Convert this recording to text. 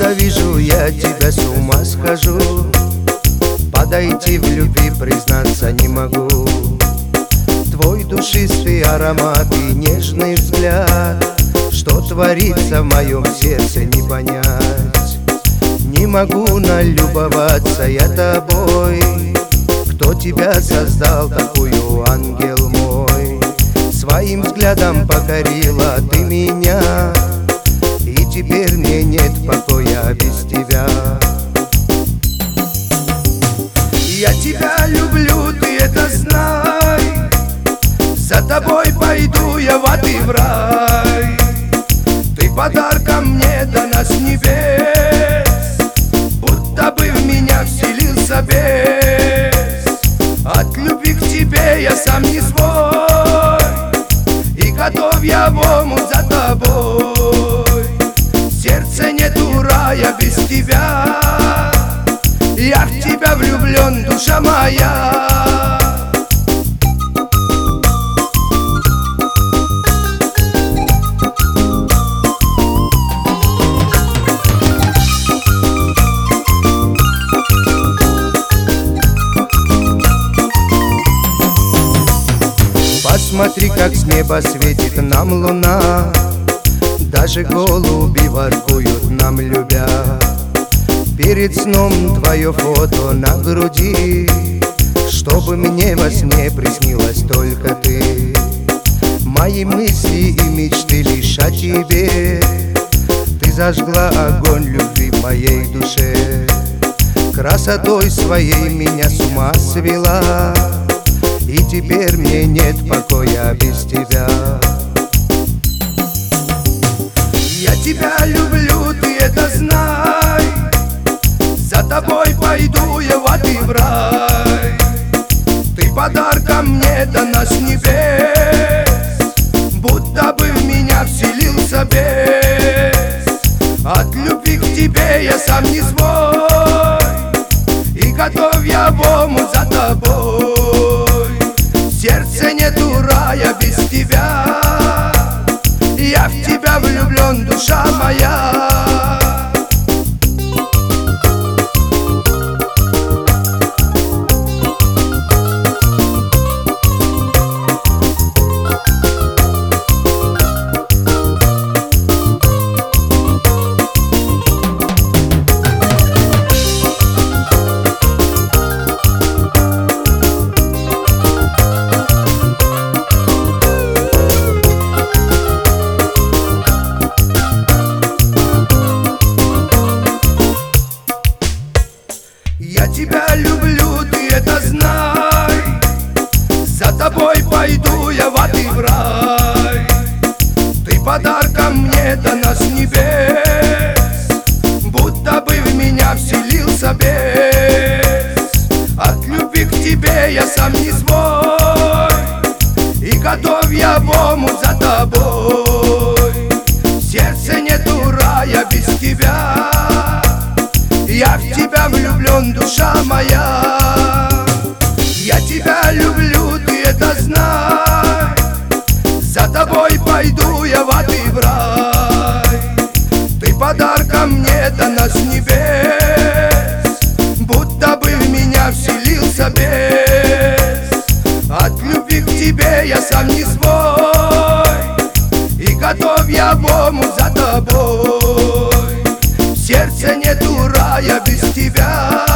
только вижу я тебя, с ума схожу. Подойти в любви признаться не могу. Твой душистый аромат и нежный взгляд, что творится в моем сердце, не понять. Не могу налюбоваться я тобой. Кто тебя создал такую, ангел мой? Своим взглядом покорила ты меня, и теперь мне нет покоя без тебя. Я тебя люблю, ты это знай. За тобой пойду я в ад и в рай. Ты подарком мне дана с небес, будто бы в меня вселился бес. От любви к тебе я сам не свой, и готов я в омут за тобой. В сердце нету рая без тебя. Я в тебя влюблен, душа моя. Посмотри, как с неба светит нам луна. Даже голуби воркуют нам, любя. Перед сном твое фото на груди, чтобы мне во сне приснилась только ты. Мои мысли и мечты лишь о тебе. Ты зажгла огонь любви в моей душе. Красотой своей меня с ума свела, и теперь мне нет покоя без тебя. Я тебя люблю, ты это знай. За тобой пойду я в ад и в рай. Ты подарком мне дана с небес, будто бы в меня вселился бес. От любви к тебе я сам не свой, и готов я в омут за тобой. В сердце нету рая без тебя. Я в тебя влюблен, душа моя. Я тебя люблю, ты это знай. За тобой пойду я в ад и в рай. Ты подарком мне дана с небес, будто бы в меня вселился бес. От любви к тебе я сам не свой, и готов я в омут за тобой. В сердце нету рая без тебя. Я в тебя влюблен, душа моя. Я тебя люблю, ты это знай. За тобой пойду я в ад и в рай. Ты подарком мне дана с небес, будто бы в меня вселился бес. От любви к тебе я сам не свой, и готов я в омут за тобой. В сердце нету рая без тебя.